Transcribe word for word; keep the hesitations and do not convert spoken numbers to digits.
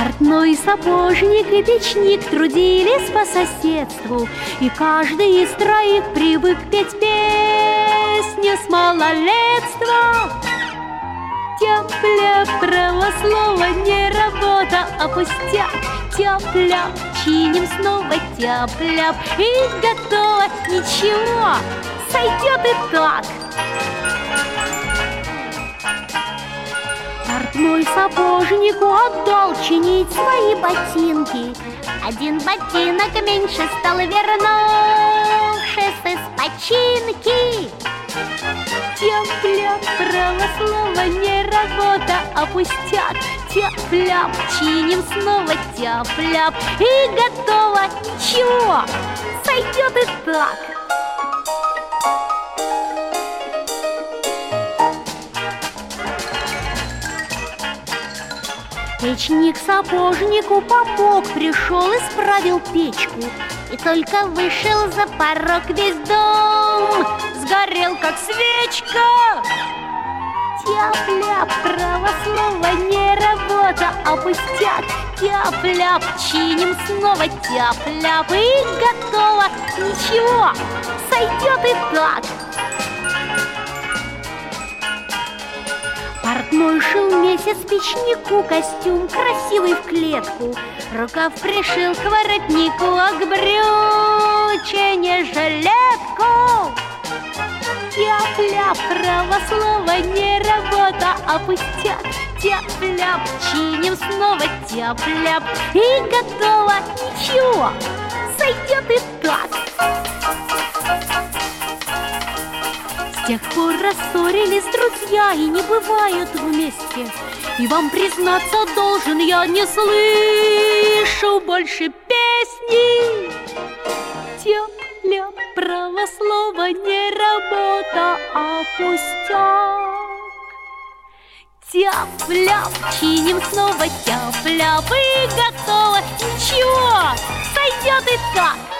Портной, сапожник и печник трудились по соседству, и каждый из троих привык петь песню с малолетства. Тяп-ляп, правослово, не работа, а пустяк. Тяп-ляп, чиним снова, тяп-ляп, и готово, ничего, сойдет и так. Портной сапожнику отдал чинить свои ботинки. Один ботинок меньше стал, вернувшись из починки. Тяп-ляп, правослово, не работа, а пустяк. Тяп-ляп, чиним снова, тяп-ляп, и готово, ничего, сойдет и так. Печник сапожнику помог, пришел, исправил печку. И только вышел за порог, весь дом сгорел, как свечка. Тяп-ляп, правослово, не работа, а пустяк. Тяп-ляп, чиним снова, тяп-ляп, и готово, ничего, сойдет и так. Портной шил месяц печнику костюм красивый в клетку, рукав пришил к воротнику, а к брючине жилетку. Тяп-ляп, правослово, не работа, а пустяк. Тяп-ляп, чиним снова, тяп-ляп, и готово, ничего, сойдет и так. С тех пор рассорились друзья и не бывают вместе. И вам признаться должен, я не слышу больше песни. Тяп-ляп, правослово, не работа, а пустяк. Тяп-ляп, чиним снова, тяп-ляп, и готово, ничего, сойдет и так.